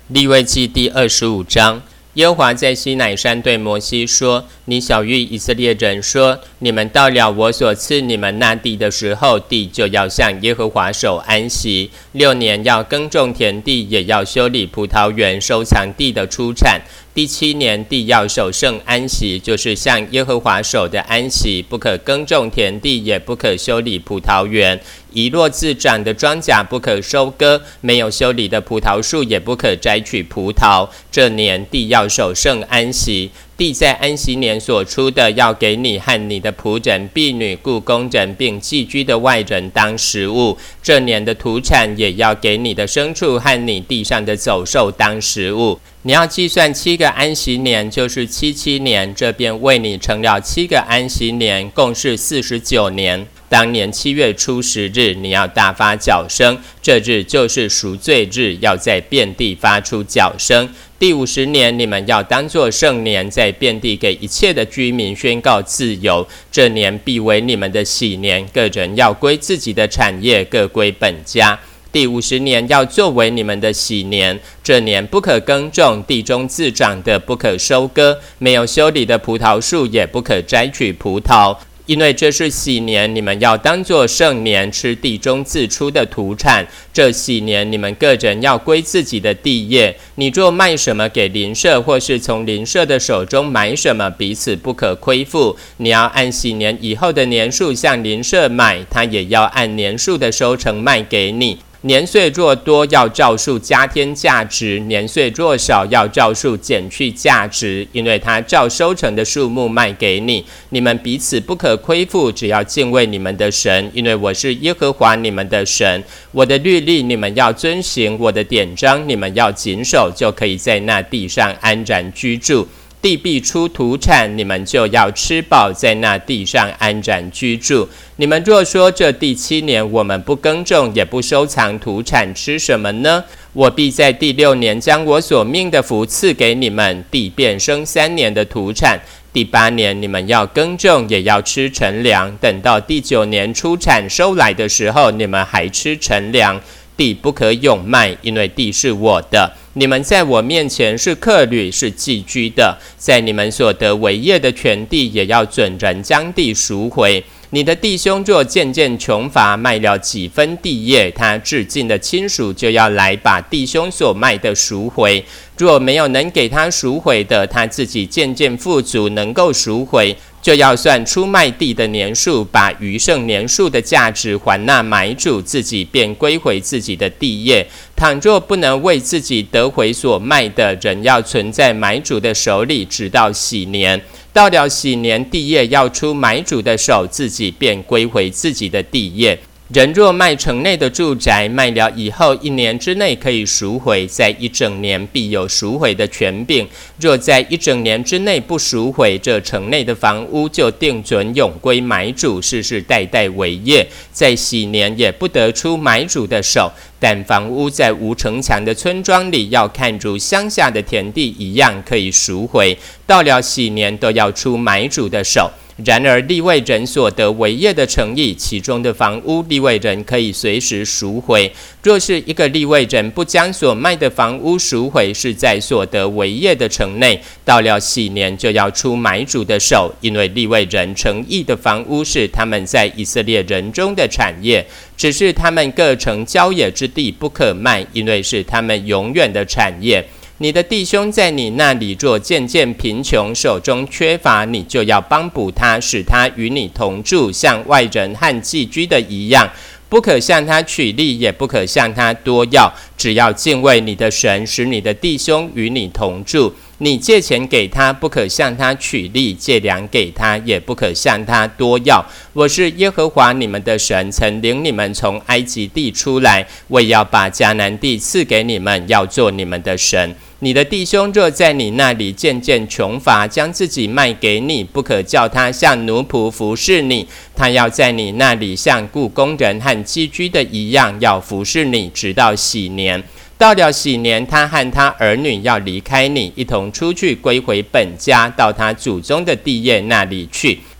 利未记第25章，耶和华在西乃山对摩西说：你晓谕以色列人说，你们到了我所赐你们那地的时候，地就要向耶和华守安息。6年要耕种田地，也要修理葡萄园，收藏地的出产。第7年，地要守圣安息，就是向耶和华守的安息，不可耕种田地，也不可修理葡萄园。遗落自长的庄稼不可收割，没有修理的葡萄树也不可摘取葡萄。这年地要守圣安息。地在安息年所出的，要给你和你的仆人、婢女、雇工人，并寄居的外人当食物。这年的土产也要给你的牲畜和你地上的走兽当食物。你要计算7个安息年，就是7年，这便为你成了7个安息年，共是49年。当年7月初10日，你要大发角声，这日就是赎罪日，要在遍地发出角声。第50年，你们要当作圣年，在遍地给一切的居民宣告自由。这年必为你们的喜年，个人要归自己的产业，各归本家。第50年要作为你们的喜年，这年不可耕种，地中自长的不可收割，没有修理的葡萄树也不可摘取葡萄。因为这是喜年，你们要当作圣年，吃地中自出的土产。这喜年，你们个人要归自己的地业。你若卖什么给邻舍，或是从邻舍的手中买什么，彼此不可亏负。你要按喜年以后的年数向邻舍买，他也要按年数的收成卖给你。年岁若多，要照数加添价值；年岁若少，要照数减去价值，因为他照收成的数目卖给你。你们彼此不可亏负，只要敬畏你们的神，因为我是耶和华你们的神。我的律例你们要遵行，我的典章你们要谨守，就可以在那地上安然居住。地必出土产，你们就要吃饱，在那地上安然居住。你们若说这第7年我们不耕种，也不收藏土产，吃什么呢？我必在第6年将我所命的福赐给你们，地便生3年的土产。第8年你们要耕种，也要吃陈粮。等到第9年出产收来的时候，你们还吃陈粮。地不可永卖，因为地是我的。你们在我面前是客旅，是寄居的。在你们所得为业的全地，也要准人将地赎回。你的弟兄若渐渐穷乏，卖了几分地业，他至近的亲属就要来把弟兄所卖的赎回。若没有能给他赎回的，他自己渐渐富足，能够赎回，就要算出卖地的年数，把余剩年数的价值还那买主，自己便归回自己的地业。倘若不能为自己得回所卖的，仍要存在买主的手里，直到喜年。到了喜年，地业要出买主的手，自己便归回自己的地业。人若卖城内的住宅，卖了以后1年之内可以赎回，在1整年必有赎回的权柄。若在1整年之内不赎回，这城内的房屋就定准永归买主，世世代代为业。在喜年也不得出买主的手，但房屋在无城墙的村庄里，要看如乡下的田地一样，可以赎回。到了喜年都要出买主的手。然而利未人所得为业的城邑，其中的房屋，利未人可以随时赎回。若是一个利未人不将所卖的房屋赎回，是在所得为业的城内，到了喜年就要出买主的手，因为利未人城邑的房屋是他们在以色列人中的产业，只是他们各城郊野之地不可卖，因为是他们永远的产业。你的弟兄在你那里若渐渐贫穷，手中缺乏，你就要帮补他，使他与你同住，像外人和寄居的一样。不可向他取利，也不可向他多要，只要敬畏你的神，使你的弟兄与你同住。你借钱给他，不可向他取利；借粮给他，也不可向他多要。我是耶和华你们的神，曾领你们从埃及地出来，我也要把迦南地赐给你们，要做你们的神。你的弟兄若在你那里渐渐穷乏，将自己卖给你，不可叫他像奴仆服侍你，他要在你那里像雇工人和寄居的一样，要服侍你，直到喜年。到了喜年，他和他儿女要离开你，一同出去归回本家，到他祖宗的地业那里去。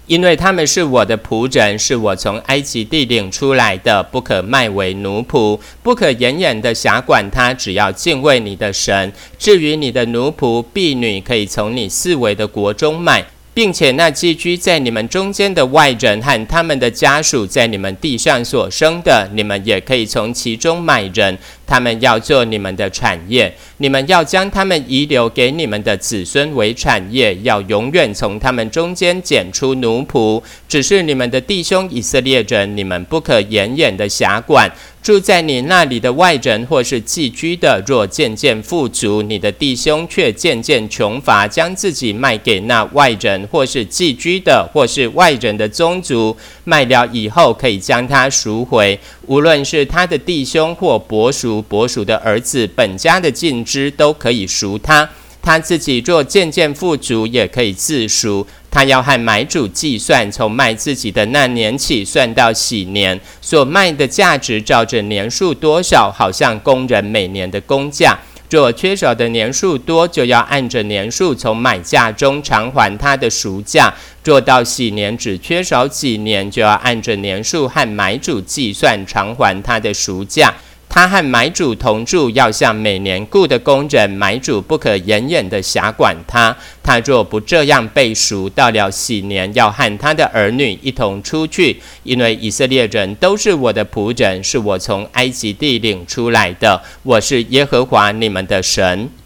因为他们是我的仆人，是我从埃及地领出来的，不可卖为奴仆，不可严严的辖管他，只要敬畏你的神。至于你的奴仆婢女，可以从你四围的国中买，并且那寄居在你们中间的外人和他们的家属，在你们地上所生的，你们也可以从其中买人，他们要做你们的产业。你们要将他们遗留给你们的子孙为产业，要永远从他们中间拣出奴仆。只是你们的弟兄以色列人，你们不可严严的辖管。住在你那里的外人或是寄居的，若渐渐富足，你的弟兄却渐渐穷乏，将自己卖给那外人或是寄居的或是外人的宗族，卖了以后可以将他赎回，无论是他的弟兄或伯属的儿子，本家的尽支都可以赎他。他自己若渐渐富足，也可以自赎。他要和买主计算，从卖自己的那年起算到禧年，所卖的价值照着年数多少，好像工人每年的工价。若缺少的年数多，就要按着年数从买价中偿还他的赎价。若到禧年只缺少几年，就要按着年数和买主计算偿还他的赎价。他和买主同住，要像每年雇的工人，买主不可严严的辖管他。他若不这样被赎，到了禧年，要和他的儿女一同出去，因为以色列人都是我的仆人，是我从埃及地领出来的。我是耶和华你们的神。